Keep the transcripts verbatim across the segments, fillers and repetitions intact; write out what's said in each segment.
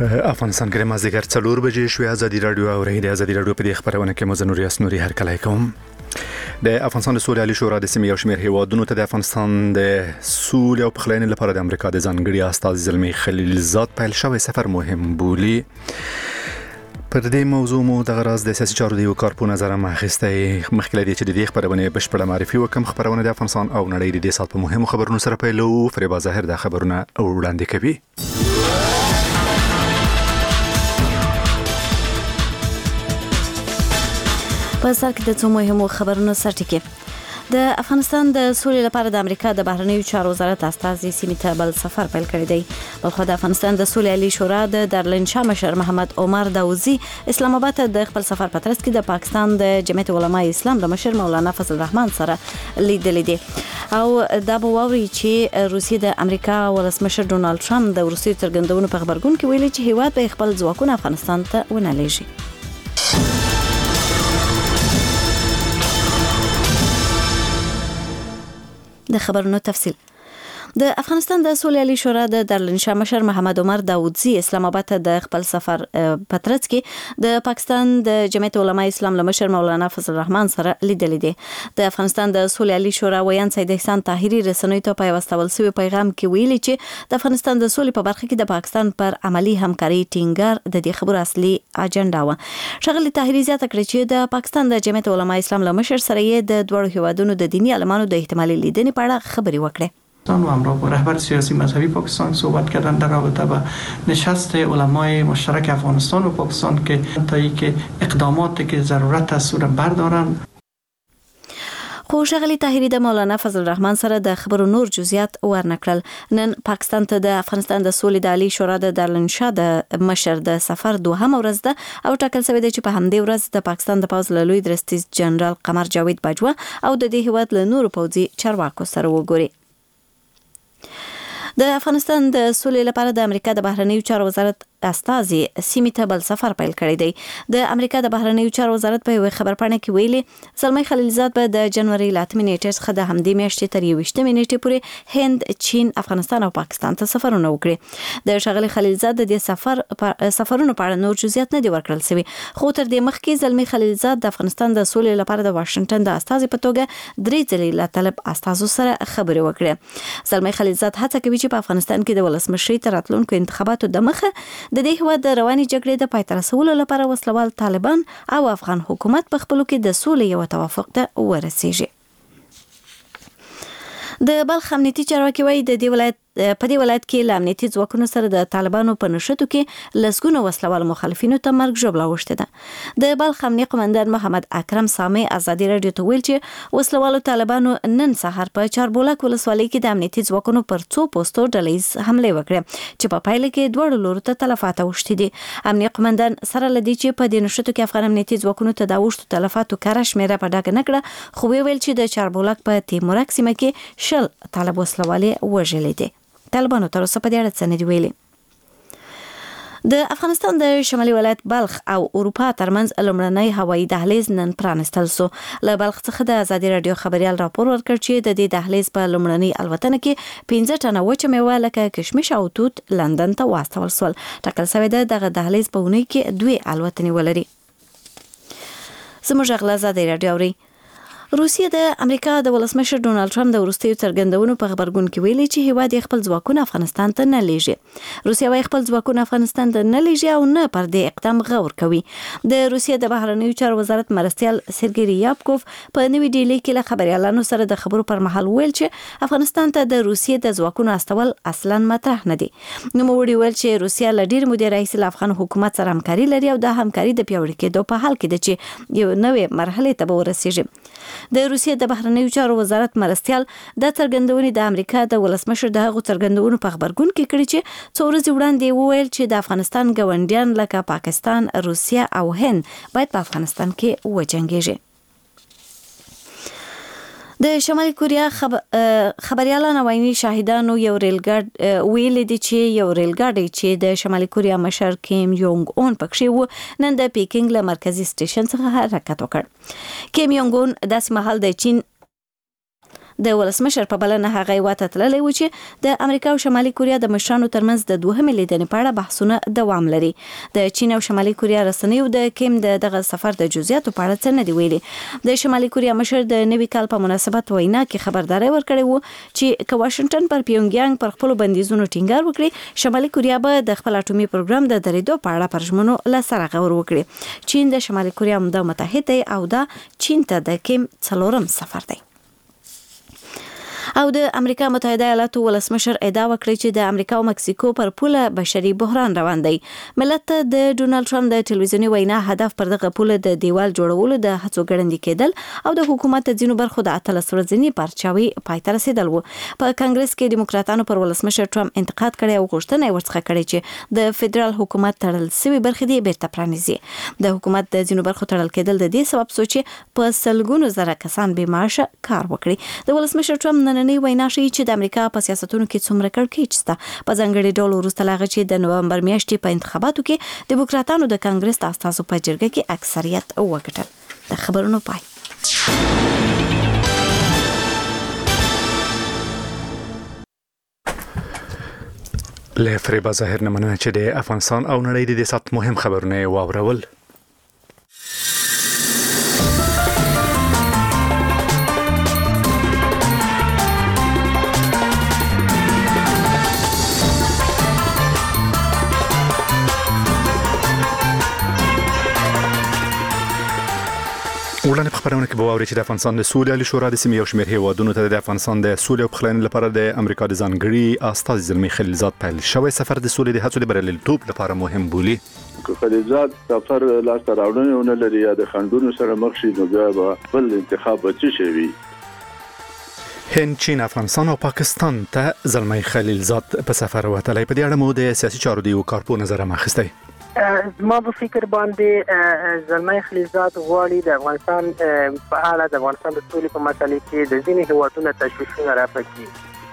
افغانستان کې مازدیګر څلور بجې شوې. ازادي رادیو او رهید ازادي رادیو په دې خبرونه کې مزنوري اسنوري هر کله کوم. د افغانستان د سولې عالی شورا د سیمې یو شمېر هیوادونو ته د افغانستان د سولې او پخلاینې لپاره د امریکا د ځانګړي استازي زلمی خلیلزاد پیل شوی سفر مهم بولي. پر دې موضوع مو د غراز د سیاسي چارو د یو کارپو نظر مخسته مخکې لدی چې د دې خبرونه بشپړه معرفي وکم. خبرونه د افغانستان او نړۍ د دې سات په مهمو خبرونو سره پیلو. فریبا ظاهر د خبرونه وړاندې کوي. په سر کې د څو مهمو خبرونو سرټکی. د افغانستان د سولې لپاره د امریکا د بهرنیو چارو وزارت استازي سیمې ته بل سفر پیل کړی دی. بلخو د افغانستان د سولې عالی شورا د دارالین شاه مشر محمد عمر داوودزي اسلام آباد ته د خپل سفر په ترڅ کې د پاکستان د جمعیت علماء اسلام د مشر مولانا فضل الرحمن سره لیدل دي او دا به ووري چې روسیې د امریکا ولسمشر ډونالد ټرمپ د روسیې څرګندونو په خبرګون کې ویلي چې هیواد به خپل ځواکونه افغانستان ته ونه لیږي. د خبرونو تفصیل. د افغانستان د سولې عالی شورا د دارالین شاه مشر محمد عمر داوودزي اسلام آباد ته د خپل سفر په ترڅ کې د پاکستان د جمعیت علماء اسلام له مشر مولانا فضل الرحمن سره لیدل دي. د افغانستان د سولې عالی شورا ویان سید احسان طاهری رسنوي ته په واستول شوی پیغام کې ویلي چې د افغانستان د سولې په برخه کې د پاکستان پر عملی همکاري ټینګار د دې خبرو اصلي اجنډا و. شغلی طاهری زیاته کړې چې د پاکستان د جمعیت علماء اسلام له مشر سره یې د دوه هیوادونو د دینی علمانو د احتمالي لیدنې په اړه خبري وکړه. و همراه با رهبر سیاسی مذهبی پاکستان صحبت کردن در رابطه با نشست علمای مشترک افغانستان و پاکستان که تا اینکه اقداماتی که ضرورت است را بردارن. خو شغلی طاهری د مولانا فضل الرحمن سره د خبرو نور جزئیات ورنکړل. نن پاکستان ته د افغانستان د سولې د عالی شورا د دارالین شاه د مشر د سفر دوهم ورځ ده او ټاکل شوی دی چې په همدې ورځ د پاکستان د پوځ له لوی درستیز جنرال قمر جاوید باجوا او د دې هیواد له نورو پوځي چارواکو سره وګوري. د افغانستان د سولې لپاره د امریکا د بهرنیو چارو وزارت استازي سیمې ته بل سفر پیل کړی دی. د امریکا د بهرنیو چارو وزارت په یو خبرپاڼه کې ویلي زلمی خلیلزاد به د جنوري لاتمې نیټې څخه د همدې میاشتې تر یوویشتمې نیټې پورې هند، چین، افغانستان او پاکستان ته سفرونه وکړي. د شغلی خلیلزاد د دې سفر سفرونو په اړه نور جزئیات نه دي ورکړل شوي. خو تر دې مخکې زلمی خلیلزاد د افغانستان د سولې لپاره د واشنگټن د استازي په توګه درې ځلې له طالب استازو سره خبرې وکړې. زلمی خلیلزاد هڅه کوي چې په افغانستان کې د ولسمشرۍ تر راتلونکو انتخاباتو د مخه د دې هیواد د رواني جګړې د پای ته رسولو لپاره وسلوال طالبان او افغان حکومت په خپلو کې د سولې یو توافق ته ورسیږي. د بلخ امنیتي چارواکي وایي د دې ولایت په دې ولایت کې له امنیتي ځواکونو سره د طالبانو په نښتو کې لسګونه وسلوال مخالفینو ته مرګ ژوبله اوښتې ده. د بلخ امنیه قومندان محمد اکرم سامي ازادي رادیو ته ویل چې وسلوالو طالبانو نن سهار په چاربولک ولسوالۍ کې د امنیتي ځواکونو پر څو پوسټو ډلهییز حملې وکړې چې په پایله کې دواړو لورو ته تلفات اوښتي دي. امنیه قومندان سره لدی چې په دې نښتو کې افغان امنیتي ځواکونو ته د اوښتو تلفاتو کره شمیره په ډاګه نه کړه، خو ویل چې د چاربولک په تیمورک سیمه کې شل طالب وسلوالې وژلې دي. طالبانو تر اوسه په دې اړه څه نه دي ویلي. د افغانستان د شمالي ولایت بلخ او اروپا ترمنځ لومړنی هوایي دهلیز نن پرانستل شو. له بلخ څخه د ازادي رادیو خبريال راپور ورکړ چې د دې دهلیز په لومړنی الوتنه کې پنځه ټنه وچه میوه لکه کشمش او توت لندن ته واستول شول. ټاکل شوی دی دغه دهلیز په اونۍ کې دوه الوتنې ولري. زموږ غلا ازادي رادیو اوري. روسیه د امریکا د ولسمشر ډونالد ټرمپ د وروستیو څرګندونو په خبرګون کې ویلي چې هیواد یې خپل ځواکونه افغانستان ته نه لیږي. روسیه وايي خپل ځواکونه افغانستان ته نه لیږي او نه پر دې اقدام غور کوي. د روسیه د بهرنیو چارو وزارت مرستیال سرګی ریابکوف په نوې ډیلي کې له خبريالانو سره د خبرو پر مهال ویل چې افغانستان ته د روسیې د ځواکونو استول اصلا مطرح نه دي. نو وړي ویل چې روسیه له ډیر مودې راهیسې له افغان حکومت سره همکاري لري او د همکاري د پیاوړي کېدو په حال کې ده چې یو نوې مرحله ته ورسیږي. د روسیې د بهرنیو چارو وزارت مرستیال د څرګندونې د امریکا د ولسمشر د هغو څرګندونو په خبرګون کې کړي چې څو ورځې وړاندې وویل چې د افغانستان ګاونډیان لکه پاکستان، روسیه او هند باید په افغانستان کې وجنګیږي. د شمالي کوریا خبر خبريالانو وايي شاهدانو یو ریلګاډ ویل دي چې یو ریلګاډي چې د شمالي کوریا مشر کیم یونګ اون پکښې و نن د پیکینګ له مرکزی سټیشن څخه حرکت وکړ. کیم یونګ اون داسې مهال د چین د ولسمشر په بلنه هغه واته تللی و چې د امریکا او شمالي کوریا د مشرانو ترمنځ د دوهمې لیدنې په اړه بحثونه دوام لري. د چین او شمالي کوریا رسنیو د کیم د دغه سفر د جزئیاتو په اړه څه نه دی ویلي. د شمالي کوریا مشر د نوي کال په مناسبت وینا کې خبرداري ورکړې و چې که واشنگټن پر پیونګیانګ پر خپل بندیزونو ټینګار وکړي، شمالي کوریا به د خپل اټومي پروګرام د درېدو په اړه پر ژمنو له سره غور وکړي. چین د شمالي کوریا مده متحد دی او دا چین ته د کیم څلورم سفر دی. او د امریکا متحده ایالاتو ولسمشر ادعا وکړه چې د امریکا او مکسیکو پر پوله بشري بحران روان دی. ملت ته د ډونالد ټرمپ د ټلویزیوني وینا هدف پر دغه پوله د دیوال جوړولو د هڅو ګړندې کېدل او د حکومت د ځینو برخو د اتلس ورځني پرچاوي پای ته رسیدل و. په کانګرس کې دیموکراتانو پر ولسمشر ټرمپ انتقاد کړی او غوښتنه یې ورڅخه کړې چې د فدرال حکومت تړل شوی برخې دې بیرته پرانیزي. د حکومت د ځینو برخو تړل کېدل د دې سبب سوچي په سلګونو زره کسان بې معاشه کار وکړي. د ولسمشر ټرمپ نننۍ وینا ښیي چې د امریکا په سیاستونو کې څومره کړکېچ شته. په ځانګړي ډول وروسته له هغه چې د نومبر میاشتې په انتخاباتو کې دیموکراتانو د کانګرس د استازو په جرګه کې اکثریت وګټل. د خبرونو پای. له فریبا ظاهر نه مننه چې د افغانستان او نړۍ د دې سات مهم خبرونه واورول. وړاندې په خبرونه کې به واورئ چې د افغانستان د سولې عالي شورا د سیمې یو شمېر هیوادونو ته د افغانستان د سولې او پخلاینې لپاره د امریکا د ځانګړي استازي زلمي خلیلزاد پیل شوی سفر د سولې د هڅو د بریالیتوب لپاره مهم بولي. خلیلزاد سفر لاسته راوړنې نه لري یا د خنډونو سره مخ شي نو بیا به بل انتخاب څه شي. هند، چین، افغانستان او پاکستان ته زلمي خلیلزاد په سفر وتلی. په دې اړه مو د سیاسي چارو د یو کارپو نظر هم اخیستی. زما په فکر باندې زلمي خلیلزاد غواړي د افغانستان په اړه د افغانستان د سولې په مسلې کې د ځینې هیوادونو تشویشونه راپکړي.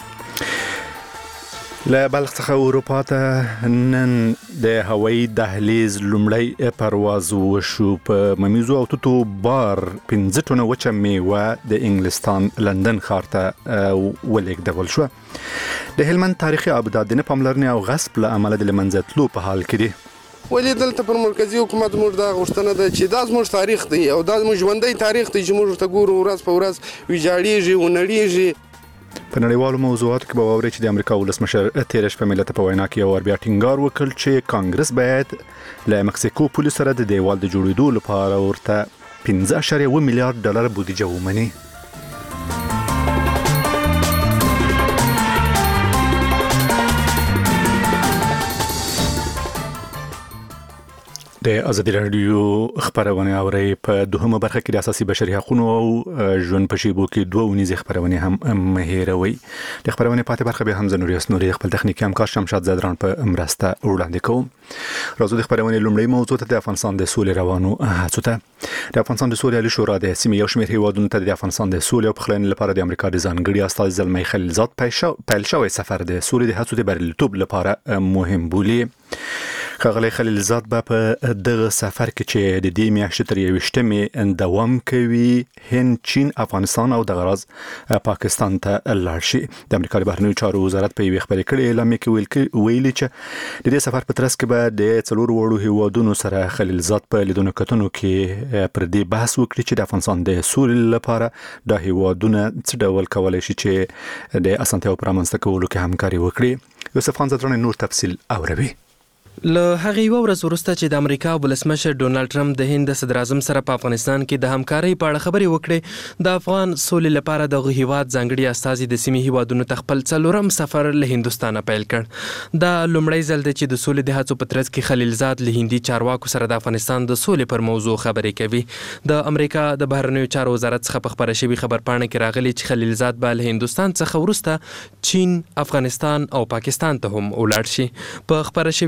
له بلخ څخه اروپا ته نن د هوایي دهلیز لومړی پرواز وشو. په ممیزو او توتو بار پنځه ټنه وچه میوه د انګلستان لندن ښار ته ولېږدول شوه. د هلمند تاریخي ابدات د نه پاملرنې او غصب له امله د له منځه تلو په حال کې دي. ولې دلته پر مرکزی حکومت موږ دا غوښتنه ده چې دا زموږ تاریخ دی او دا زموږ ژوندی تاریخ دی چې موږ ته ګورو ورځ په ورځ ویجاړیږي ونړیږي. په نړیوالو موضوعاتو کې به واورئ چې د امریکا ولسمشر تېره شپه ملت په وینا کې یو ور بیا ټینګار وکړ چې کانګرس باید له مکسیکو پولیسو سره د دیوال د جوړېدو لپاره ورته پنځه اعشاریه اووه میلیارډ ډالر بودیجه ومني. د ازادي راډیو خبرونه اوري. په دوهمه برخه کې د اساسي بشري حقوقو او ژوند په شیبو کې دوه ونیزه خبرونه هم مهیروي. د خبرونه پاتې برخه به هم زنوري اسنوري خپل تخنیکی همکار شمشاد زادران په مرسته وړاندې کوم. راځو د خبرونه لومړی موضوع ته د افغانستان د سولې روانو هڅو ته. د افغانستان د سولې عالي شورا د سیمې یو شمېر هیوادونو ته د افغانستان د سولې او پخلاینې لپاره د امریکا د ځانګړي استازي زلمي خلیلزاد پیل شوی سفر د سولې د هڅو د بریالیتوب لپاره مهم بولي. ښاغلی خلیلزاد به په دغه سفر کې چې د دې میاشتې تر یوویشتمې دوام کوي هند، چین، افغانستان او دغه راز پاکستان ته لاړ شي. د امریکا د بهرنیو چارو وزارت په یوې خبرې کړې اعلامیه کې ویلي چې د دې سفر په ترڅ کې به د څلورو وړو هیوادونو سره خلیلزاد په لیدنو کتنو کې پر دې بحث وکړي چې د افغانستان د سولې لپاره د هیوادونو څه ډول کولای شي چې د اسانتیاو پر رامنځته کولو کې همکاري وکړي. یوسف خان زدران نور تفصیل اوروي. له هغه یو ورځ وروسته چې د امریکا ولسمشر ډونالد ټرمپ د هند صدر اعظم سره په افغانستان کې د همکارۍ په اړه خبرې وکړې، د افغان سولې لپاره د هیواد ځانګړي استازي د سیمې هیوادونو ته خپل څلورم سفر له هندوستانه پیل کړ. دا لومړی ځل دی چې د سولې د هڅو په ترڅ کې خلیلزاد له هندي چارواکو سره د افغانستان د سولې پر موضوع خبرې کوي. د امریکا د بهرنیو چارو وزارت څخه په خبره شوی خبرپاڼه کې راغلی چې خلیلزاد به له هندوستان څخه وروسته چین، افغانستان او پاکستان ته هم ولاړ شي. په خبره شوی خبرپاڼه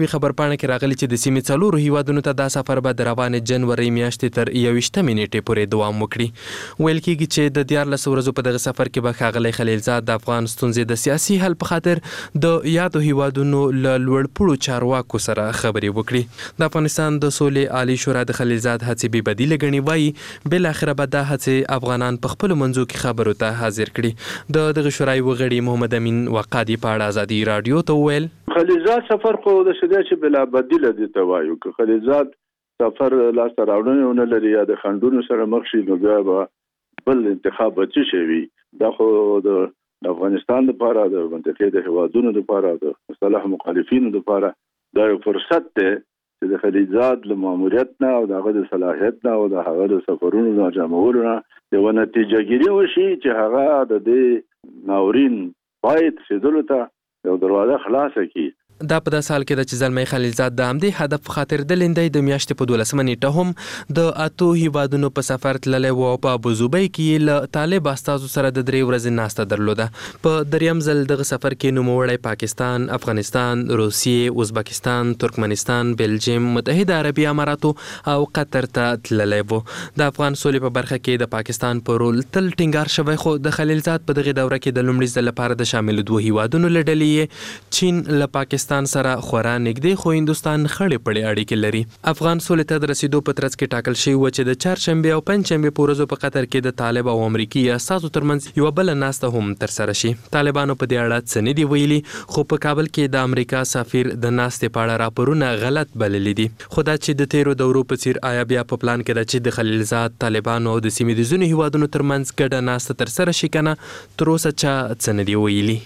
پاڼه کې راغلي چې د سیمې څلورو هیوادونو ته دا سفر به د روانې جنوري میاشتې تر یویشتمې نیټې پورې دوام وکړي. ویل کېږي چې د دیارلس ورځو په دغه سفر کې به ښاغلی خلیلزاد د افغان ستونزې د سیاسي حل په خاطر د یادو هیوادونو له لوړپوړو چارواکو سره خبرې وکړي. د افغانستان د سولې عالی شورا د خلیلزاد هڅې بې بدیله ګڼي. وایي بالاخره به دا هڅې افغانان په خپلو منځو کې خبرو ته حاضر کړي. د دغه شورای وغړي محمد امین وقادي په اړه ازادي راډیو ته وویل خلیلزاد سفر خو د شدې چې بلا بدیله دي ته وایو که خلیلزاد سفر لاسته راوړنې ونه لري یا د خنډونو سره مخ شي نو بیا به بل انتخاب به څه شي وي. دا خو د افغانستان لپاره د منطقې د هیوادونو لپاره د مصالح مخالفینو لپاره دا یو فرصت دی چې د خلیلزاد له ماموریت نه او د هغه د صلاحیت نه او د هغه د سفرونو د جمعولو نه یوه نتیجه ګیري وشي چې هغه د دې ناورین پای ته رسېدلو ته یو دروازه خلاصه کړي. دا په داسې حال کې ده چې زلمی خلیلزاد د همدې هدف په خاطر د لیندۍ د میاشتې په دولسمه نیټه هم د اتو هیوادونو په سفر تللی و او په ابوظبي کې یې له طالب استازو سره د درې ورځې ناسته درلوده. په دریم ځل دغه سفر کې نوموړی پاکستان، افغانستان، روسیې، ازبکستان، ترکمنستان، بلجیم، متحده عربي اماراتو او قطر ته تللی و. د افغان سولې په برخه کې د پاکستان په رول تل ټینګار شوی، خو د خلیلزاد په دغه دوره کې د لومړي ځل لپاره د شاملو دوه هیوادونو له ډلې چین له پاکستان سره خورا نږدې خو هندوستان خړې پړې اړیکې لري. افغان سولې ته د رسیدو په ترڅ کې ټاکل شوی و چې د چهارشنبې او پنجشنبې په ورځو په قطر کې د طالب او امریکایي استازو ترمنځ یوه بله ناسته هم ترسره شي. طالبانو په دې اړه څه نه دي ویلي، خو په کابل کې د امریکا سفیر د ناستې په اړه راپورونه غلط بللي دي. خو دا چې د تیرو دورو په څیر آیا بیا په پلان کې ده چې د خلیلزاد، طالبانو او د سیمې د ځینو هیوادونو ترمنځ ګډه ناسته ترسره شي که نه، تر اوسه چا څه نه دي ویلي.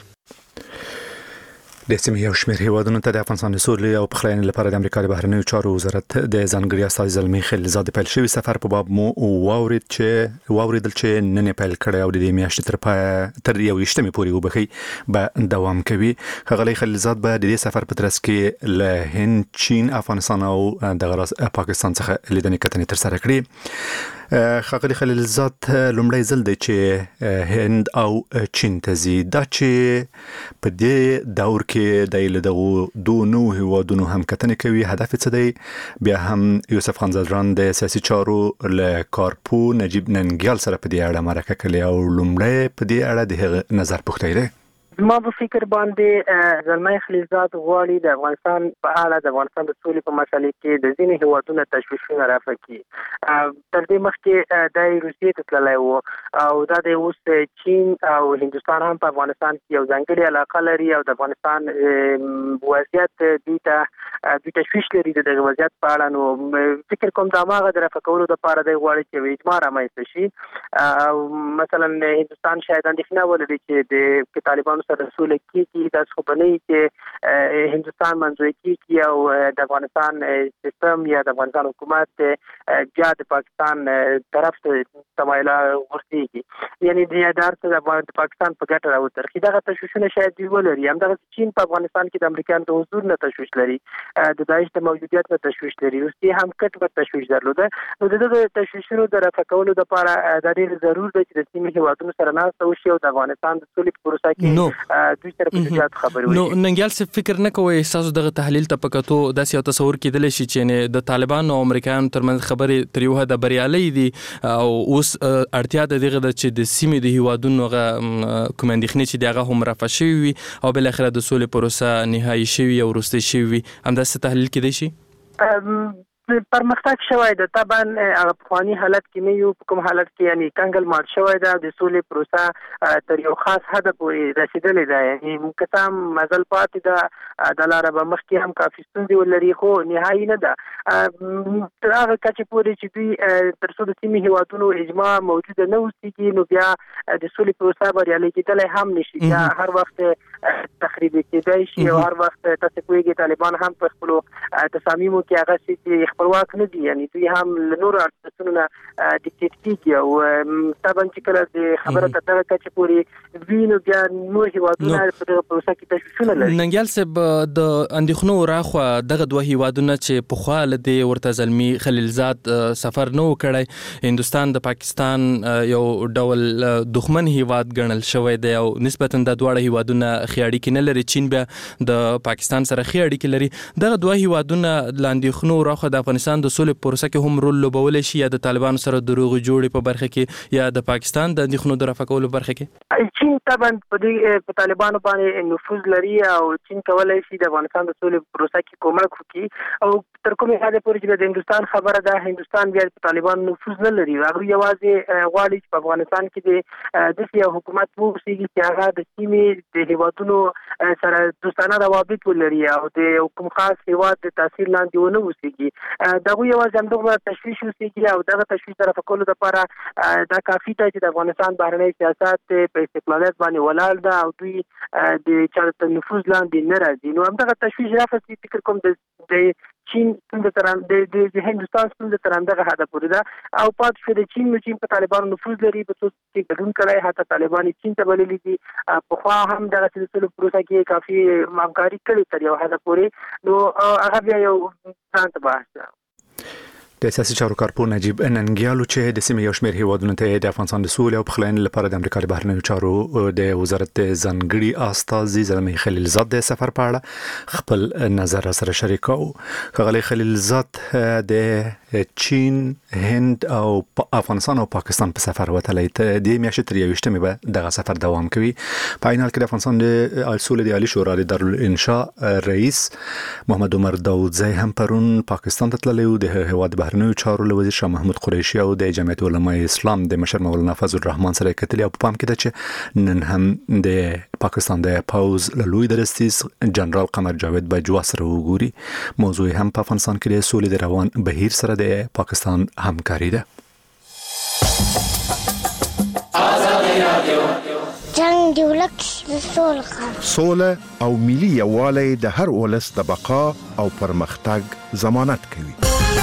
د سیمې یو شمېر هیوادونو ته د افغانستان د سولې او پخلاینې لپاره د امریکا د بهرنیو چارو وزارت د ځانګړي استازي زلمي خلیلزاد پیل شوی سفر په باب مو واورید چې واوریدل چې نن پیل کړی او د دې میاشتې تر پای تر یویشتمې پورې وبخي به دوام کوي. ښاغلی خلیلزاد به د دې سفر په ترڅ کې له هند، چین، افغانستان او د غراس پاکستان څخه لیدنې کتنې ترسره کړي. ښاغلی خلیلزاد لومړی ځل دی چې هند او چین ته ځي. دا چې په دې دور کې د له دغو دوه نوو هیوادونو هم کتنې کوي، هدف څه دی؟ بیا هم یوسف خان زدران د سیاسي چارو له کارپو نجیب ننګیال سره په دې اړه مرکه کړې او لومړی په دې اړه د هغه نظر پوښتی دی. ما په فکر باندې زلمی خلیلزاد غواړي د افغانستان په اړه د افغانستان د سولې په مسلې کې د ځینې هیوادونو تشویشونه رافع کړي. تر دې مخکې د روسیې ته تللی و او دا د اوس چین او هندوستان هم په افغانستان کې یو ځانګړې علاقه لري او د افغانستان وضعیت دوی ته دوی تشویش لري د دغه وضعیت په اړه. نو فکر کوم د هماغه د رفع کولو دپاره دی غواړي چې یو اجماع رامنځته شي. او مثلا هندوستان شاید اندېښنه ولري چې د طالبانو سره سوله کېږي، داسې خو به نه وي چې هندوستان منځوی کېږي او د افغانستان سیستم یا د افغانستان حکومت بیا د پاکستان طرف ته تمایله غورځېږي، یعنې د هر څه د پاکستان په ګټه راوڅرخي. دغه تشویشونه شاید دوی ولري. همدغسې چین په افغانستان کې د امریکایانو د حضور نه تشویش لري، د داعش د موجودیت نه تشویش لري، روسیې هم کټ به تشویش درلوده. نو د دغه تشویشونو د رفع کولو دپاره دا ډېر ضرور دی چې د سیمې هیوادونو سره ناسته وشي او د افغانستان د سولې په پروسه کې دوی سره په جديات خبرې وشي. نو ننګیال څه فکر نه کوئ تاسو دغه تحلیل ته په کتو داسې یو تصور کېدلی شي چې د طالبانو او امریکایانو ترمنځ خبرې تر یو حده بریالۍ دي او اوس اړتیا د دغه ده چې د سیمې د هیوادونو هغه کوم اندېښنې چې د هغه هم رفع شوي وي او بالاخره د سولې پروسه نهایي شوي او وروستۍ شوي وي، همداسې تحلیل کېدی شي؟ پرمختګ شوی ده. طبعا هغه پخواني حالت کې نه یو، په کوم حالت کې یعنی کنګل مات شوی ده. د سولې پروسه تر یو خاص حده پورې رسېدلې ده، یعنې که څه هم مزل پاتې ده، دا لاره به مخکې هم کافي ستونزې ولري، خو نهایي نه ده. تر هغه کچې پورې چې دوی تر څو د سیمې هیوادونو اجماع موجوده نه اوسېږي نو بیا د سولې پروسه بریالۍ کېدلی هم نه شي، بیا هر وخت تخریبي کېدی شي او هر وخت تاسې پوهېږئ طالبان هم په خپلو تصامیمو کې هغسې چې خپلواک نه دي، یعنی دوی هم له نورو ارتباطونو نه ډیکټیټ کېږي او طبعا چې کله د خبره تر دغه کچې پورې وي نو بیا نور هیوادونه په دغه پروسه کې تشویشونه لري. ننګیال صاحب، د اندېښنو راخوا دغه دوه هیوادونه چې پخوا له دې ورته زلمي خلیلزاد سفر نه و کړی، هندوستان د پاکستان یو ډول دښمن هیواد ګڼل شوی دی او نسبتا د دواړه هیوادونه ښې اړیکې نه لري، چین بیا د پاکستان سره ښې اړیکې لري. دغه دوه هیوادونه له اندېښنو راخوا د افغانستان د سولې پروسه کې هم رول لوبولی شي، یا د طالبانو سره د روغې جوړې په برخه کې یا د پاکستان د اندېښنو د رفع کولو برخه کې. چین طبعا په دې په طالبانو باندې نفوذ لري او چین کولای شي د افغانستان د سولې پروسه کې کومک وکړي او تر کومه حد پورې چې د هندستان خبره ده، هندستان بیا په طالبانو نفوذ نه لري. هغه یوازې غواړي چې په افغانستان کې د داسې یو حکومت ووسیږي چې هغه د سیمې د هیوادونو سره دوستانه روابط ولري او د کوم خاص هیواد د تاثیر لاندې ونه وسیږي. دغه یوازې همدغه تشویش وسیږي او دغه تشویش د رفع کولو لپاره دا کافي ده چې د افغانستان بهرنی سیاست په استقلالیت باندې ولاړ ده او دوی د چا نفوذ لاندې نه راځي. نو همدغه تشویش رافع سي فکر کوم د چین څنګه تران د هندستان څنګه تران دغه هدا پورې ده او پات شو د چین نو چین په طالبانو نفوذ لري، په څه کې ګډون کړای، حتی طالبان چین ته بللي دي. په خوا هم دغه سلسله پروسه کې کافي همکاري کړې تر یو هدا پورې. نو هغه بیا یو ځان ته بحث ده. د سیاسي چارو کارپور نجیب ننګیالو چې د سیمې یو شمېر هیوادونو ته د افغانستان د سولې او پخلاینې لپاره د امریکا د بهرنیو چارو د وزارت ځانګړي استازي زلمي خلیلزاد د سفر په اړه خپل نظر سره شریک کړ. ښاغلی خلیلزاد د چین، هند او افغانستان او پاکستان په سفر وتلی، د میاشتې تر یویشتمې به دغه سفر دوام کوي. په عین حال کې د افغانستان د سولې د عالی شورا د دارالانشاء رئیس محمد عمر داودزی هم پرون پاکستان ته تللی و. د هیواد بهرنیو چارو له وزیر شاه محمود قریشي او د جمعیت علماء اسلام د مشر مولانا فضل الرحمن سره کتلي او په پام کې ده چې نن هم د پاکستان د پوز له لوی درستیز جنرال قمر جاوید بجوا سره وګوري. موضوع هم په افغانستان کې د سولې د روان بهیر سره د پاکستان همکاري ده. جنگ دی ولک سوله سوله او ملي یووالی د هر ولس د بقا او پرمختګ ضمانت کوي.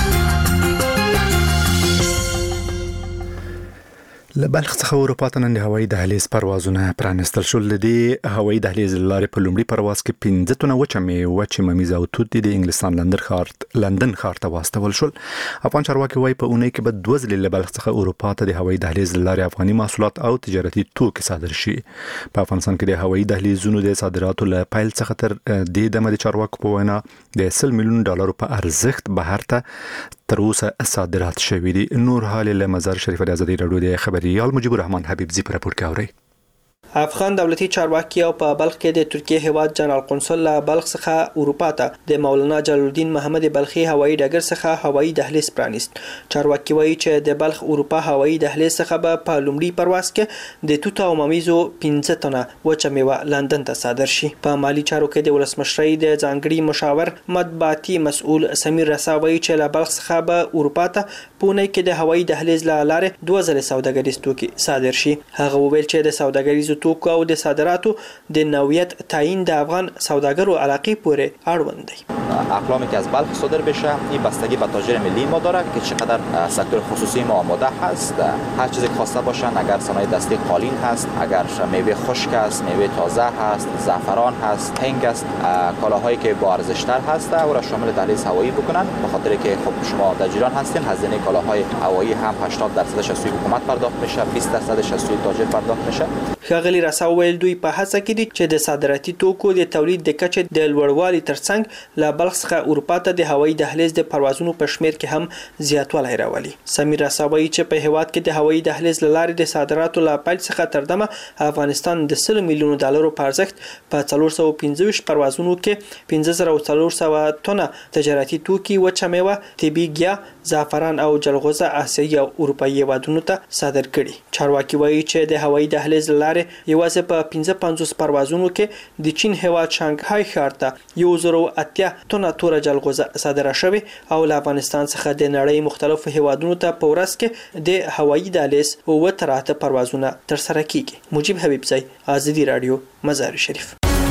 له بلخ څخه اروپا ته نن د هوایي دهلیز پروازونه پرانستل شول. د دې هوایي دهلیز لارې په لومړي پرواز کې پنځه تنه وچه میوه چې ممیز او توت د انګلستان لندن ښار لندن ښار ته واستول شل. افغان چارواکي وايي په اونۍ کې به دوه ځلې له بلخ څخه اروپا ته د هوایي دهلیز لارې افغاني محصولات او تجارتي توکي صادر شي. په افغانستان کې د هوایي دهلیزونو د صادراتو له پیل څخه تر دې دمه د چارواکو په وینا د سل میلیون ډالرو په ارزښت بهر ته تر اوسه صادرات شوي دي. نور حال له مزار شریف د ازادي راډیو د خبريال مجيب الرحمن حبيبزي پر راپور کوي. افغان دولتي چارواکي او په بلخ کې د ترکیه هیواد جنرال قونسل له بلخ څخه اروپا ته د مولانا جلال الدین محمد بلخي هوایي ډګر څخه هوایي دهلیز پرانیست. چارواکي وایي چې د بلخ اروپا هوایي دهلیز څخه به په لومړي پرواز کې د توت او ممیزو پنځه تنه وچه میوه لندن ته صادر شي. په مالی چارو کې د ولسمشرۍ د ځانګړي مشاور مطبوعاتي مسؤل سمیر رسا وایي چې له بلخ څخه به اروپا ته پونه کې د هوایي دهلیز لارې دوه ځله سوداګریز توکي صادر شي. هغه وویل چې د سوداګریزو توکو او د صادراتو د نوعیت تعیین د افغان سوداګرو علاقه پورې اړوند دی. اقلامی که از بلخ صادر بشه این بستگی به تاجر ملی ما داره که چقدر سکتور خصوصی ما آماده هست. هر چیزی که خواسته باشن، اگر صنایع دستی قالین هست، اگر میوه خشک است، میوه تازه هست، زعفران هست، هنگ است، کالاهایی که با ارزش‌تر هست او را شامل دهلیز هوایی بکنن. به خاطر که خب شما در جیران هستین، هزینه کالاهای هوایی هم هشتاد درصدش از سوی حکومت پرداخت میشه، بیست درصدش از سوی تاجر پرداخت میشه. ښاغلي رسا ویل دوی په هڅه کې دي چې د صادراتي توکو د تولید د کچې د لوړوالي ترڅنګ له بلخ څخه اروپا ته د هوایي دهلیز د پروازونو په شمیر کې هم زیاتوالی راولي. سمیر رسا وایي چې په هیواد کې د هوایي دهلیز لارې د صادراتو له پیل څخه تر دمه افغانستان د سل میلیونو ډالرو په ارزښت په څلور سوه پنځه ویشت پروازونو کې پنځه زره څلور سوه تنه تجارتي توکي، وچه میوه، طبي ګیاه، زعفران او جلغوزه آسیایي او اروپایي هیوادونو ته صادر کړي. چارواکي وایي چې د هوایي دهلیز لارې یوازې په پنځه پنځوس پروازونو کې د چین هیواد شانګهای ښار ته یو زره اتیا تنه توره جلغوزه صادره شوې او له افغانستان څخه د نړۍ مختلفو هیوادونو ته په ورځ کې د هوایي دهلیز اووه تر اته پروازونه ترسره کیږي. مجيب حبيبزي، ازادي رادیو، مزار شریف.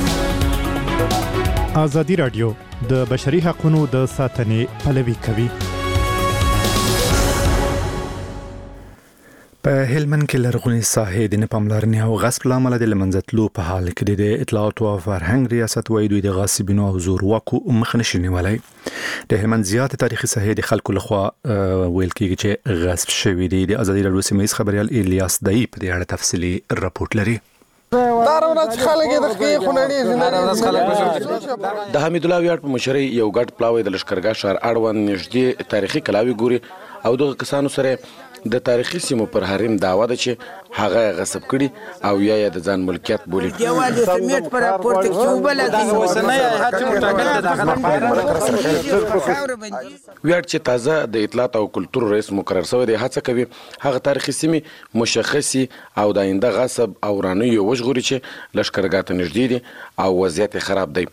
ازادي رادیو د بشري حقوقو د ساتنې پلوي کوي. په هلمند کې لرغونې ساحې د پاملرنې او غصب لامل د لمنځتلو په حال کې د اطلاعات او فرهنګ ریاست وایي دوی د غاصبینو او زورواکو مخه نشي نیولی. د هلمند زیات تاریخي ساحې د خلکو لخوا ویل کېږي چې غصب شوي دي. د ازادي راډیو سیمه ییز خبريال الیاس دایي په دې اړه تفصیلي راپورټ لري. دا ورځ خلک د خې خونړي د حمید الله ویاړ په مشرۍ یو ګډ پلاوی د لشکرګاه ښار اړوند نږدې تاریخي کلاوي ګوري او دغه کسانو سره د تاریخي سیمو پر حریم دعوا ده چې هغه غصب کړي او یا د ځان ملکیت بولي. ویاړ چې تازه د اطلاعات او کلتور رئیس مقرر شوی دی هڅه کوي هغه تاریخي سیمې مشخصي او د آینده غصب او ورانیو وژغوري چې لشکرګاه ته نږدې دي او وضعیت خراب دی.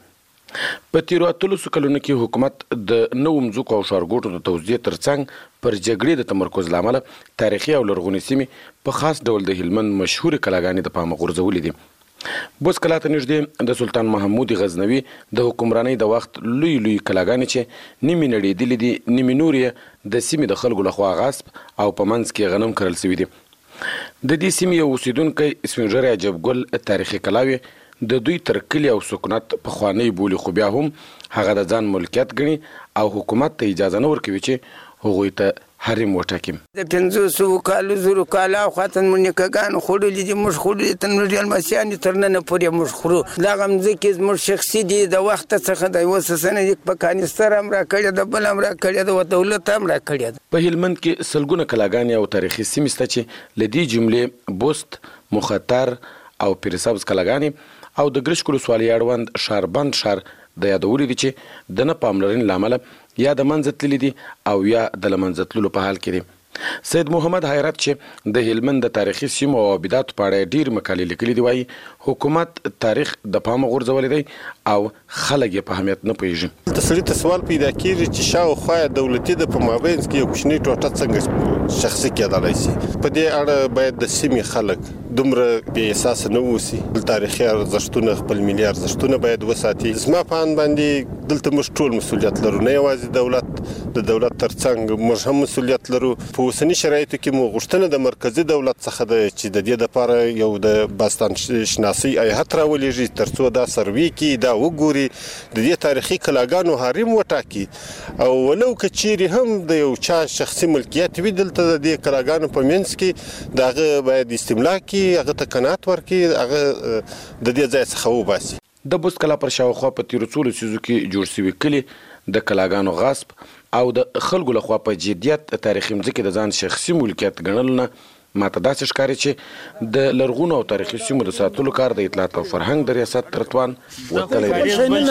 په تیرو اتلسو کلونو کې حکومت د نوو مځکو او ښارګوټو د توزیع ترڅنګ پر جګړې د تمرکز له امله تاریخي او لرغونې سیمې په خاص ډول د هلمند مشهورې کلاګانې د پامه غورځولې دي. بوس کلا ته نږدې د سلطان محمود غزنوي د حکمرانۍ د وخت لوی لوی کلاګانې چې نیمې نړېدلې دي نیمې نور یې د سیمې د خلکو لخوا غصب او په منځ کې غنم کرل شوي دي. د دې سیمې یو اوسیدونکی سپین ږیری عجبګل تاریخي کلاوي د دوی تر کلي او سکونت پخوانی بولي خو بیا هم هغه د ځان ملکیت ګڼي او حکومت ته اجازه نه ورکوي چې هغوی ته حریم وټاکي. د پنځو سوو کالو زرو کاله اخواته مو نیکهګانو خوړلي دي موږ خوړلي تر نورې الماسیانې تر ننه پورې موږ خورو. دغه مځکې زموږ شخصي دي د وخته څخه د یوه سنه په کانستر هم راکړې ده بل هم راکړې ده و دولت هم راکړې ده. په هلمند کې سلګونه کلاګانې او تاریخي سیمې شته چې له دې جملې بست مخطر او پیرسبز کلاګانې او د ګرشک ولسوالۍ اړوند ښاربند ښار د یادولې دي چې د نه پاملرنې له امله یا د منځه تللي دي او یا د له منځه تللو په حال کې دي. سید محمد حیرت چې د هلمند د تاریخي سیمو او آباداتو په اړه ډېر مقالې لیکلي دي وایي حکومت تاریخ د پامه غورځولی دی او خلک یې په اهمیت نه پوهېږي. د سړي ته سوال پیدا کېږي چې شاوخوا دولتي د په مابینځ کې یو کوچنۍ ټوټه څنګه شخصي کېدلی شي. په دې اړه باید د سیمې خلک دومره بې احساسه نه واوسي. تاریخي ارزښتونه خپل ملي ارزښتونه باید وساتي. زما په اند باندې دلته موږ ټول مسؤلیت لرو نه یوازې دولت د دولت ترڅنګ موږ هم مسؤلیت لرو. په اوسني شرایطو کې مو غوښتنه د مرکزي دولت څخه ده چې د دې لپاره یو د باستان شناسۍ هیئت راولېږي تر څو دا سروې کړي دا وګوري د دې تاریخي کلاګانو حریم وټاکي او ولو که چیرې هم د یو چا شخصي ملکیت وي دلته د دې کلاګانو په منځ کې د هغه باید استملا کړي هغه ته قناعت ورکړي هغه د دې ځای څخه وباسي. د بست کلا پر شاوخوا په تیرو څو لسیزو کې جوړ شوي کلي د کلاګانو غصب او د خلکو لخوا په جدیت تاریخي مځکې د ځان شخصي ملکیت ګڼلو نه ماته داسې ښکاري چې د لرغونو او تاریخي سیمو د ساتلو کار د اطلاعات او فرهنګ د ریاست تر توان وتلی دی.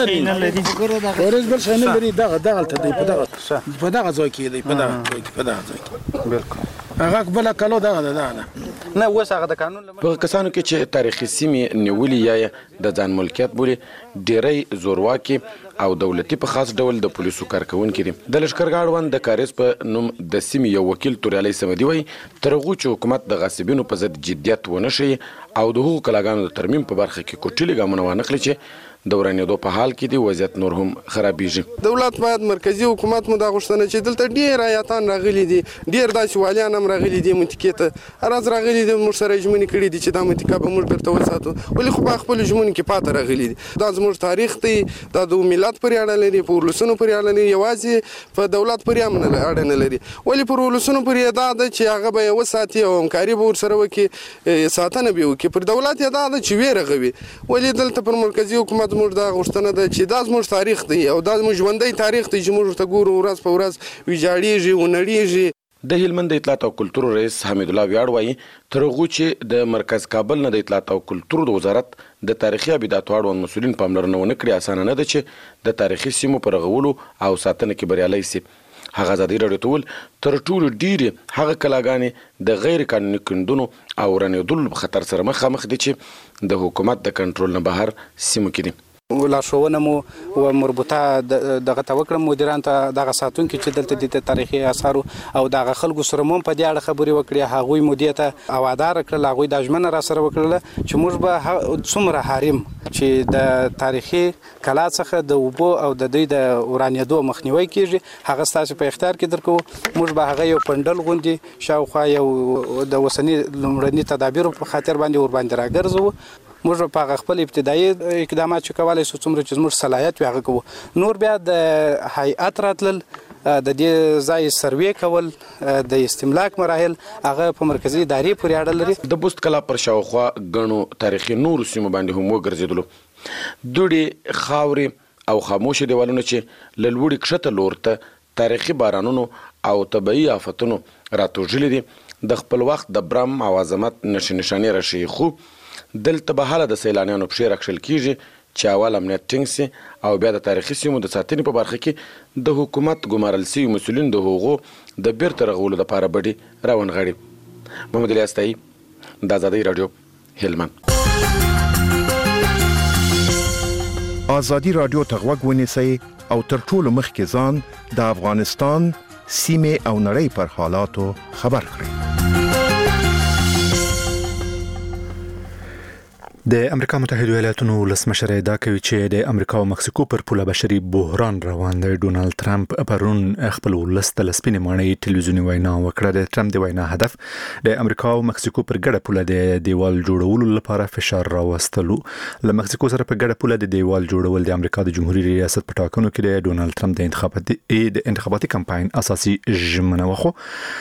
ورز بل شی نه لري دغه دغلته دی په دغه په دغه ځای کې دی په دغه ځای کې په دغه ځای کې بالکل هغه بله کلو دغه ده دغه نه اوس هغه د قانون په کسانو کې چې تاریخي سیمې نیولي یا د ځان ملکیت بولي ډېری زورواکي او دولتي په خاص ډول د پولیسو کارکونکي دي. د لشکرګاه اړوند د کاریز په نوم د سیمې یو وکیل توریالی صمدي وایي تر هغو چې حکومت د غاصبینو په ضد جدیت ونه ښیي او د هغو کلاګانو د ترمیم په برخه کې کوټلي ګامونه وانخلي چې د ورانېدو په حال کې دی وضعیت نور هم خرابېږي. دولت باید مرکزي حکومت مو دا غوښتنه چې دلته ډېر ایاتان راغلي دي ډېر داسې والیان هم راغلي دي منطقې ته هر ورځ راغلي دي موږ سره ژمنې کړي دي چې دا منطقه به موږ بېرته وساتو ولې خو په خپلو ژمنو کې پاته راغلي دي. دا زموږ تاریخ دی دا د ملت پورې اړه لري په ولسونو پورې اړه لري یوازې په دولت پورې هم اړه نه لري ولې پر ولسونو پورې دا ده چې هغه به یې وساتي او همکاري به ورسره وکړي ساتنه به یې وکړي پر دولت یې دا ده چې ویې رغوي ولې دلته پر مرکزي حکومت موږ دا غوښتنه ده چې دا زموږ تاریخ دی او دا زموږ ژوندی تاریخ دی چې موږ ورته ګورو ورځ په ورځ ویجاړېږي ونړېږي. د هلمند د اطلاعات او کلتور رئیس حمید الله ویاړ وایي تر هغو چې د مرکز کابل نه د اطلاعات او کلتور د وزارت د تاریخي ابداتو اړوند مسؤلین پاملرنه ونه کړي اسانه نه ده چې د تاریخي سیمو په رغولو او ساتنه کې بریالی سي. هغه ازادي راډیو ته وویل تر ټولو ډېرې هغه کلاګانې د غیر قانوني کیندنو او ورانېدلو په خطر سره مخامخ دي چې د حکومت د کنټرول نه بهر سیمو کې دي. لارښوونه مو و مربوطه دغه ته وکړم مدیران ته دغه ساتونکي چې دلته د تاریخي آثارو او دغه خلکو سره مو په دې اړه خبرې وکړې هغوی مودې ته اوادار کړل هغوی د ژمنه را سره وکړله چې موږ به څومره حریم چې د تاریخي کلا څخه د اوبو او د دوی د ورانېدو مخنیوي کیږي هغه ستاسو په اختیار کې درکو موږ به هغه یو پندل غوندي شاوخوا یو د وسنی لمړني تدابیر په خاطر باندې ور باندې راګرځو موږ په خپل ابتدایي اقدامات چې کولای شو څومره چې موږ صلاحیت وي هغه کوو. نور بیا د هیئت راتلل د دې ځای سروې کول د استملاک مراحل هغه په مرکزی ادارې پورې اړه لري. د بوست کلا پر شاوخوا غنو تاریخي نور سیمو باندې هم وګرځیدلو دوړي خاورې او خاموش دیوالونه چې لوړی کښته لورته تاریخي بارانونو او طبيعي آفتونو راتوجلي دي د خپل وخت د برم او عظمت نشي نشانه راشي. خو دلته به حاله د سیلانیانو په شیر اکشل کیږي چې اول امنیت ټینګ سي او بیا د تاریخي سیمو د ساتنې په برخه کې د حکومت ګمارل سي مسولین د حقوقو د بیرته رغولو لپاره بډي راون غړي. محمد الیاس تای د آزادۍ رادیو هلمند. آزادی رادیو ته غوږ ونیسئ او تر ټولو مخکې ځان د افغانستان سیمې او نړۍ پر حالاتو خبر کړئ. د امریکا متحده ایالاتونو ولسمشر ادعا کوي چې د امریکا او مکسیکو پر پوله بشري بحران روان دی. ډونالد ترامپ پرون خپل ولست لسپینې ماڼۍ ټلویزیونی وینا وکړه. د ترامپ د وینا هدف د امریکا او مکسیکو پر ګډه پوله د دیوال جوړولو لپاره فشار راوستلو. له مکسیکو سره په ګډه پوله د دیوال جوړول د امریکا د جمهوریت ریاست په ټاکنو کې د ډونالد ترامپ د انتخاباتي د انتخاباتي کمپاین اساسي ژمنه وخو.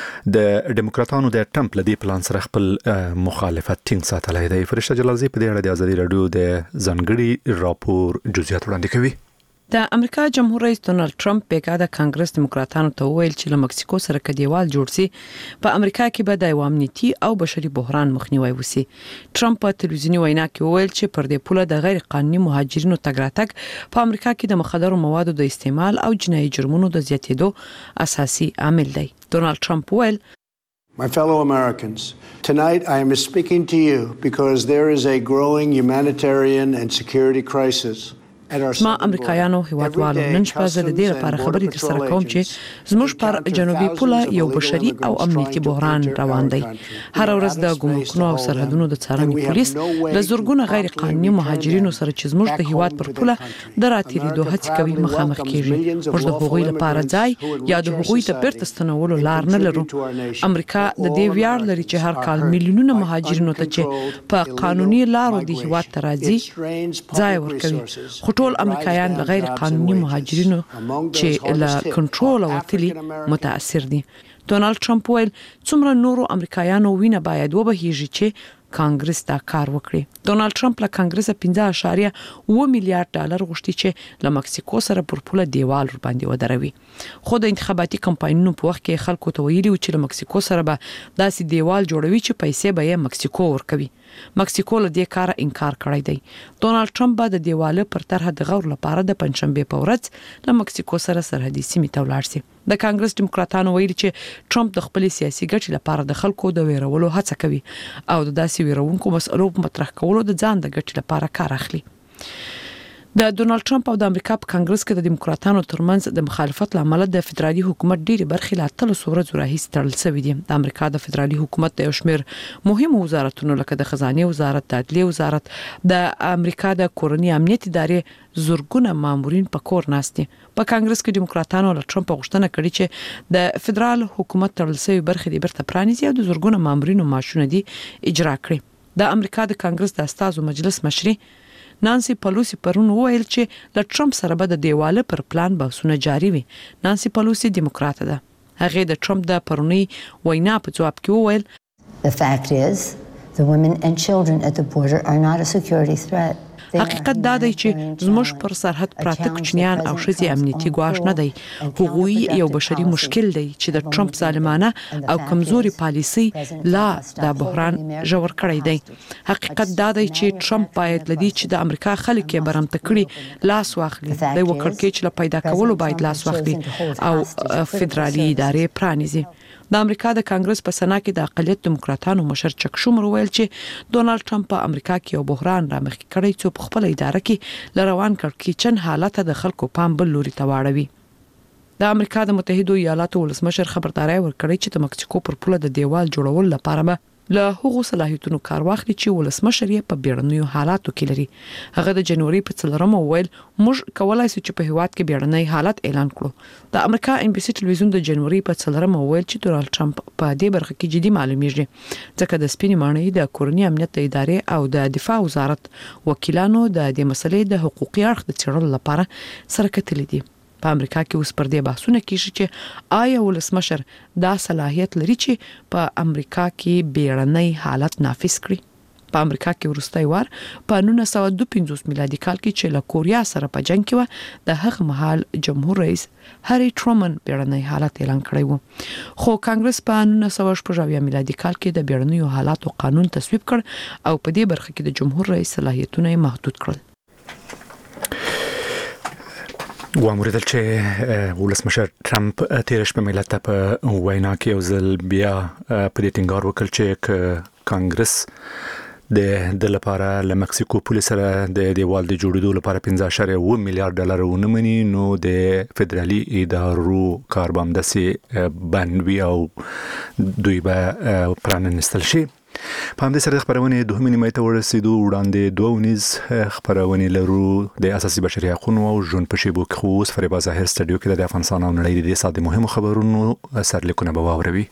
د ډیموکراتانو د ترامپ لدی پلان سره خپل مخالفت ټینګ ساتلی دی. فرشته جلازی په د آزادۍ رادیو د ځانګړي راپور جزئیات وړاندې کوي. د امریکا جمهور رئیس ډونالد ټرمپ په د کانګرس دیموکراتانو ته وویل چې له مکسیکو سره کډیوال جوړ سي په امریکا کې به د امنیتي او بشري بحران مخنیوي وسی. ټرمپ په ټلویزیونی وینا کې وویل چې پر دې پوله د غیر قانوني مهاجرینو تګ راتګ په امریکا کې د مخدرو موادو د استعمال او جنایي جرمونو د زیاتېدو اساسي عامل دی. ډونالد ټرمپ وویل My fellow Americans, tonight I am speaking to you because there is a growing humanitarian and security crisis. ما امریکایانو هیوادوالو نن شپه زه د دې لپاره خبرې در سره کوم چې زموږ پر جنوبي پوله یو بشري او امنیتي بحران روان دی. هر ورځ د ګمرکونو او سرحدونو د څارنې پولیس د زورګونو غیر قانوني مهاجرینو سره چې زموږ د هیواد پر پوله د راتېریدو هڅې کوي مخامخ کیږي. موږ د هغوی لپاره ځای یا د هغوی ته بیرته ستنولو لار نه لرو. امریکا د دې ویاړ لري چې هر کال میلیونونه مهاجرینو ته چې په قانوني لارو د هیواد ته راځي ځای ورکوي. ټول امریکایان له غیر قانوني مهاجرینو چې له کنټرول وتلي متاثر دي. ډونالد ټرمپ ویل څومره نورو امریکایانو وینه باید وبهیږي چې کانګرس دا کار وکړي. ډونالد ټرمپ له کانګرس پنځه اعشاریه اووه میلیارډ ډالر غوښتي چې له مکسیکو سره پر پوله دیوال ور باندې ودروي. خو د انتخاباتي کمپاینونو په وخت کې خلکو ته ویلي و چې له مکسیکو سره به داسې دیوال جوړوي چې پیسې به یې مکسیکو ورکوي. مکسیکو له دې کار انکار کړی دی. ډونالد ټرمپ به د دیواله پر طرحه د غور لپاره د پنځشنبه په ورځ له مکسیکو سره سرحدي سیمې ته ولاړ شي. د کانګرس دیموکراتانو ویلي چې ټرمپ د خپل سیاسي ګټې لپاره د خلکو د ویرولو هڅه کوي او د داسې ویرونکو مسئلو مطرح کولو د ځان د ګټې لپاره کار اخلي. د ډونالد ټرمپ او د امریکا په کانګرس کې د دیموکراتانو ترمنځ د مخالفت لامل د فدرالي حکومت ډېری برخې لا تل سوره راهیسې تړل شوې دي. د امریکا د فدرالي حکومت د یو شمېر مهمو وزارتونو لکه د خزانه وزارت، د عدلیې وزارت، د امریکا د کورنۍ امنیت ادارې زورګونه مامورین په کور ناستي. په کانګرس کې دیموکراتانو له ټرمپ غوښتنه کړې چې د فدرال حکومت تړل شوی برخې د بیرته پرانیزي او د زورګونه مامورینو معاشونه دي اجرا کړي. د امریکا د کانګرس د استازو مجلس مشري نانسي پلوسی پرون وویل چې له ټرمپ سره به د دیواله پر پلان بحثونه جاری وي. نانسي پلوسی دیموکراټ ده. هغه د ټرمپ د پرونی وینا په جواب کې وویل The fact is the women and children at the border are not a security threat. حقیقت دا دی چې زموږ پر سرحد پراته کوچنیان او ښځې امنیتي ګواښ نه دی. هغوی یو بشري مشکل دی چې د ټرمپ ظالمانه او کمزوري پالیسي لا د بحران ژور کړی دی. حقیقت دا دی چې ټرمپ باید لدی چې د امریکا خلک یې برمته کړي لاس واخلي. د وکړکېچ له پیدا کولو باید لاس واخلي او فدرالي ادارې پرانیزي. د امریکا د کانګرس په سنا کې د اقلیت دیموکراتانو مشر چک شومر ویل چې ډونالد ټرمپ په امریکا کې یو بحران رامخکې کړی چې په خپل اداره کې لروان کړکېچن حالت د خلکو پام بل لوري ته واړوي. د امریکا د متحده ایالاتو ولسمشر خبرداري ورکړی چې د مکسیکو پر پوله د دیوال جوړول لپاره به له هغو صلاحیتونو کار واخلي چې ولسمشر یې په بیړنیو حالاتو کې لري. هغه د جنوري په څلورمه ویل موږ کولای شو چې په هیواد کې بیړنی حالت اعلان کړو. د امریکا ان بي سي ټلویزیون د جنوري په څلورمه ویل چې ډونالد ټرمپ په دې برخه کې جدي معلومیږي ځکه د سپینې ماڼۍ د کورنۍ امنیت ادارې او د دفاع وزارت وکیلانو د دې مسلې د حقوقي اړخ د څېړلو لپاره سره کتلي دي. په امریکا کې اوس پر دې بحثونه کیږي چې آیا ولسمشر دا صلاحیت لري چې په امریکا کې بیړنی حالت نافذ کړي. په امریکا کې وروستي وار په نولس سوه دوه پنځوس میلادي کال کې چې له کوریا سره په جنگ کې و د هغه مهال جمهور رئیس هری ټرومن بیړنی حالت اعلان کړی و، خو کانګرس په نولس سوه شپږ اویا میلادي کال کې د بیړنیو حالاتو قانون تصویب کړ او په دې برخه کې د جمهور رئیس صلاحیتونه محدود کړل. واموریدل چې ولسمشر ټرمپ تیر شپه ملت ته په وینا کې یو ځل بیا په دې ټینګار وکړ چې کانګرس د د لپاره له مکسیکو پولیس سره د دیوال د جوړېدو لپاره پنځه اعشاریه اووه میلیارډ ډالر ونمني نو د فدرالي ادارو کار به همداسې بند وي او دوی به پرانستل شي. په همدې سره خبرونه دوه نیمه ته ورسېدو وړاندې دوه ونیز خبرونه لرو د اساسي بشري حقوقو او ژوند په شیبو کې خو فریبا ظاهر سټډیو کې د افغانستان او نړۍ د ساده مهمو خبرونو سرلیکونه به واوروي.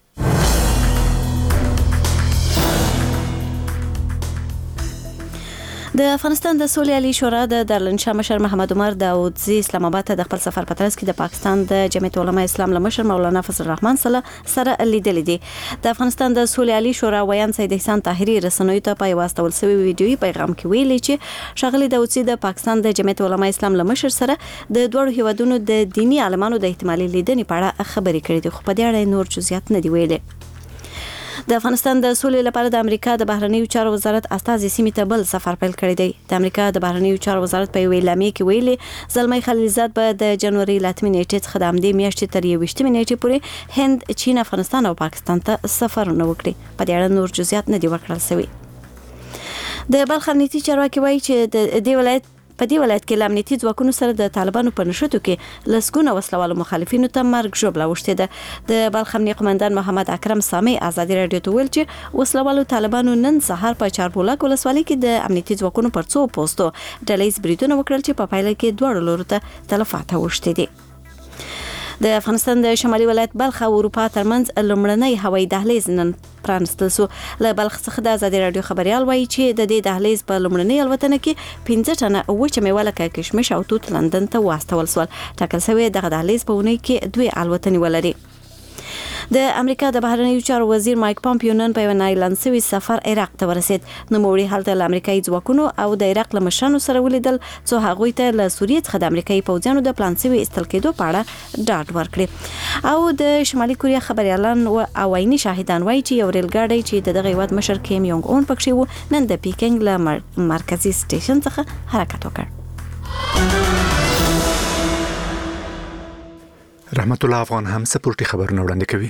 د افغانستان د سولې عالی شورا د دارالانشا مشر محمد عمر داودزی اسلام آباد ته د خپل سفر په ترڅ کې د پاکستان د جمعیت علماء اسلام له مشر مولانا فضل الرحمن سره لیدلې دي. د افغانستان د سولې عالی شورا ویان سید احسان طاهری رسنوي ته په واستول شوی ویډیويي پیغام کې ویلي چې شغلی داودزی د پاکستان د جمعیت علماء اسلام له مشر سره د دوړو هیوادونو د دینی عالمانو د احتمالي لیدنې په اړه خبرې کړې دي، خو په دې اړه نور جزئیات نه دی ویلي. د افغانستان د سولې لپاره د امریکا د بهرنیو چارو وزارت استازي سیمې ته بل سفر پیل کړی دی. د امریکا د بهرنیو چارو وزارت په اعلامیه کې ویلي زلمی خلیلزاد به د جنوري لاتمې نیټې څخه د همدې میاشتې تر یوویشتمې نیټې پورې هند، چین، افغانستان او پاکستان ته سفرونه وکړي. په دې اړه نور جزئیات نه دي ورکړل شوي. د بلخ امنیتي چارواکي وایي چې د دې ولایت په دې ولایت کې امنیتي ځواکونو سره د طالبانو په نشټو کې لسګونه وسلوالو مخالفینو ته مرګ ژوبله وشتې ده. د بلخ امنیه قومندان محمد اکرم سامي ازادي رادیو ته ویل چې وسلوالو طالبانو نن سهار په چاربولاک ولسوالۍ کې د امنیتي ځواکونو پر څو پوسټو ډلهیز بریدونه وکړل چې په پایله کې دواړو لورو ته تلفات اوښتې دي. د افغانستان د شمالي ولایت بلخ او اروپا ترمنځ لومړنی هوایي دهلیز نن پرانستل شو. له بلخ څخه د ازادي رادیو خبريال وایي چې د دې دهلیز په لومړنۍ الوتنه کې پنځه ټنه وچه میوه لکه کشمش او توت لندن ته واستول شول. ټاکل شوی دغه دهلیز په اونۍ کې دوه الوتنې ولري. د امریکا د بهرنیو چارو وزیر مایک پامپیو نن په یو اعلان شوی سفر عراق ته ورسید. نوموړي هلته له امریکایي ځواکونو او د عراق له مشرانو سره ولیدل څو هغوی ته له سوریې څخه د امریکایي پوځیانو د پلان شوی استل کېدو په اړه ډاډ ورکړي. او د شمالي کوریا خبريالان او عیني شاهدان وایي چې یو ریلګاډی چې د دغه هیواد مشر کیم یونګ اون پکې وو نن د پیکینګ له مرکزی سټیشن څخه حرکت وکړ. رحمت الله افغان هم سپورټي خبرونه وړاندې کوي.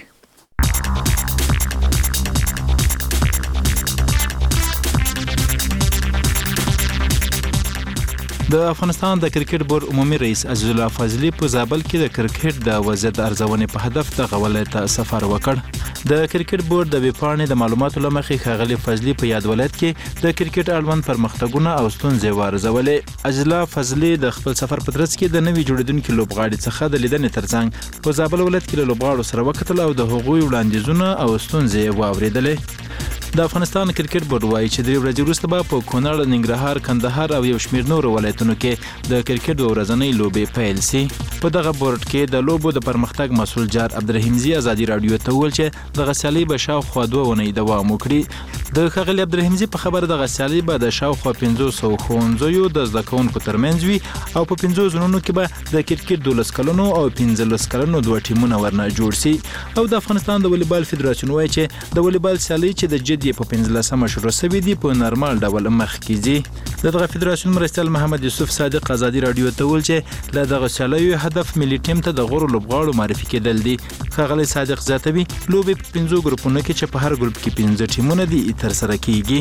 د افغانستان د کرکټ بورډ عمومي رئیس عزیز الله فاضلی په زابل کې د کرکټ د وضعیت ارزونې په هدف د ولایت ته سفر وکړ. د کرکټ بورډ د ویبپاڼې د معلوماتو لمخې ښاغلي فاضلی په یاد ولایت کې د کرکټ اړوند پرمختګونه او ستونزې وارزولې. عزیز الله فاضلی د خپل سفر په ترڅ کې د نوي جوړیدونکو لوبغاړي څخه د لیدنې ترڅنګ په زابل ولایت کې له لوبغاړو سره وکتل او د هغوی وړاندیزونه او ستونزې واوریدلې. د افغانستان کرکټ بورډ وایي چې درې ورځې وروسته به په کونړ، ننګرهار، کندهار او یو شمېر نورو ولایتونو کې د کرکټ د ورځنۍ لوبې پیل شي. په دغه بورډ کې د لوبو د پرمختګ مسؤل جار عبدالرحیمزي ازادي رادیو ته وویل چې دغه سیالۍ به شاوخوا دوه اونۍ دوام وکړي. د ښاغلي عبدالرحیمزي په خبره دغه سیالۍ به د شاوخوا پنځه سوه ښوونځیو د زده کوونکو ترمنځ وي او په پنځو زونونو کې به د کرکټ دولس کلنو او پنځلس کلنو دوه ټیمونه ورنه جوړ شي. او د افغانستان د والیبال فدراسیون وایي چې د والیبال سیالۍ چې د جدي په پنځلسمه شروع شوې دي په نارمال ډول مخکې ځي. د دغه فدراسیون مرستیال محمد یوسف صادق ازادي رادیو ته ویل چې له دغه سیالیو هدف ملي ټیم ته د غوړو لوبغاړو معرفي کېدل دي. ښاغلی صادق زیاتوي لوبې په پنځو ګروپونو کې چې په هر ګروپ کې پنځه ټیمونه دي ترسره کیږي.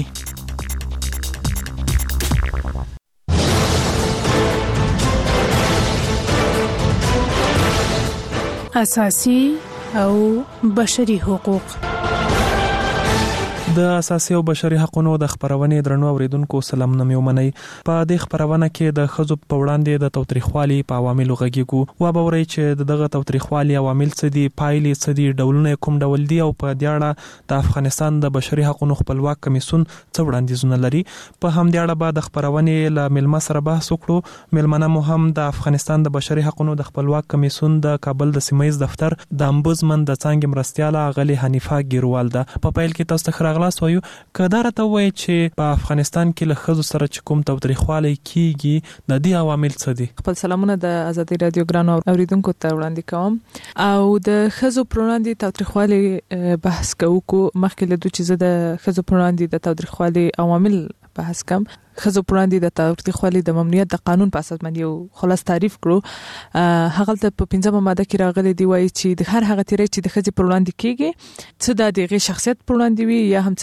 اساسي او بشري حقوق د اساسي او بشري حقوقو د خبرونې درنو اوریدونکو سلام نمو منی په د خبرونه کې د خزو په وړاندې د توتریخوالي په عواملو غږیږو و به وري چې دغه توتریخوالي عوامل څه دي پایلې څه دي ډولونه کوم ډول دي او په دې اړه د افغانستان د بشري حقوقو خپلواک کمیسون څه وړاندیزونه لري په هم دې اړه به د خبرونې له ملما سره بحث وکړو. ملمنه مو هم د افغانستان د بشري حقوقو د خپلواک کمیسون د کابل د سیمایي دفتر د امبوزمن د څنګه مرستياله غلي حنیفه ګیروال ده. په پیل کې تاسو ته خراغلاس وایو کدار ته وایي چې په افغانستان کې له خزو سره چې کوم توتریخوالی کیږي د دې عوامل څه دي؟ خپل سلامونه د ازادي رادیو ګرانو اوریدونکو ته وړاندې کوم او د خزو پر وړاندې توتریخوالی بحث کوو. مخکې له دوی چې زه د خزو پر وړاندې د توتریخوالی عوامل بحث کوم خزو پر وړاندې د توتریخوالي د ممنوعیت د قانون په اساس باندې یو خلاص تعریف کړو. هغه ته په پنځمه ماده کې راغلي دی وایي چې د هر هغه تیری چې د خزې پر وړاندې کیږي څه د دغه شخصیت پر وړاندې وي یا هم